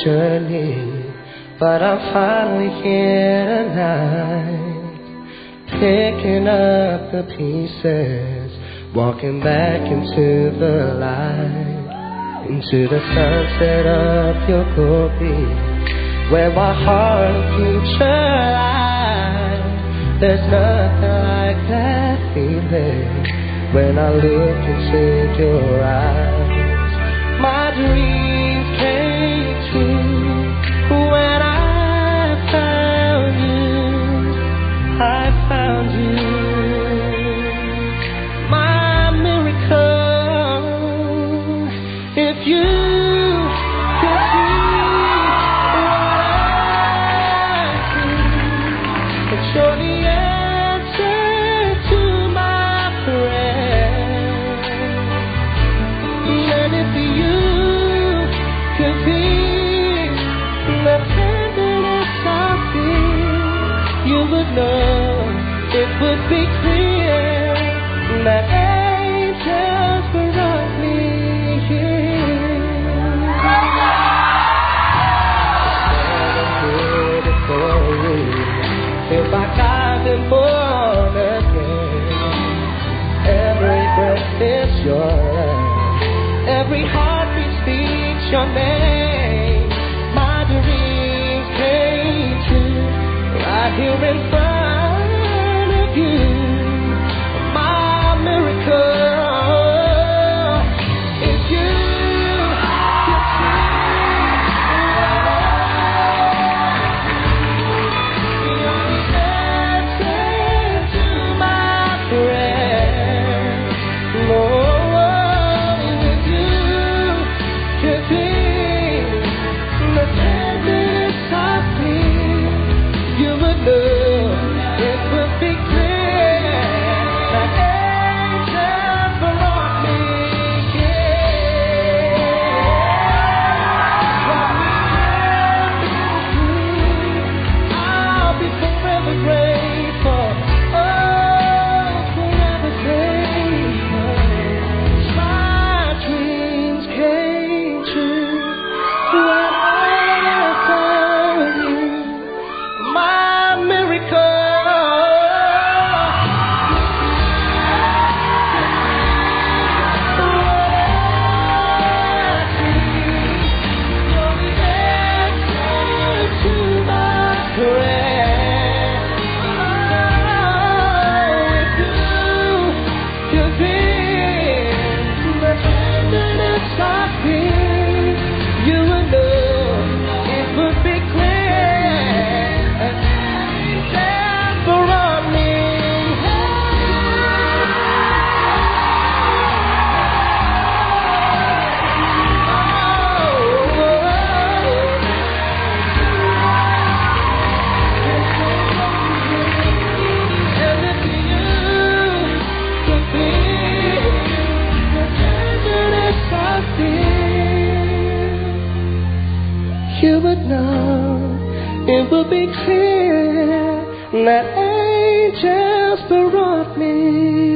journey, but I'm finally here tonight, picking up the pieces, walking back into the light, into the sunset of your glory, where my heart and future lies. There's nothing like that feeling when I look into your eyes. My dreams came true when I found you. I found you, my miracle. If you could see what I see, it's surely it would be clear that angels brought me here. Feel like I've been born again. Every breath is your love. Every heartbeat speaks your name. My dreams came true right here in front. My miracle. If you could see you're the answer to my prayer. Lord, if you could be the tenderness of me, you would know. It would be clear that angels brought me here. I'll be forever grateful. Oh, forever grateful. My dreams came true when I found you. My miracle. You would know, it would be clear that angels brought me.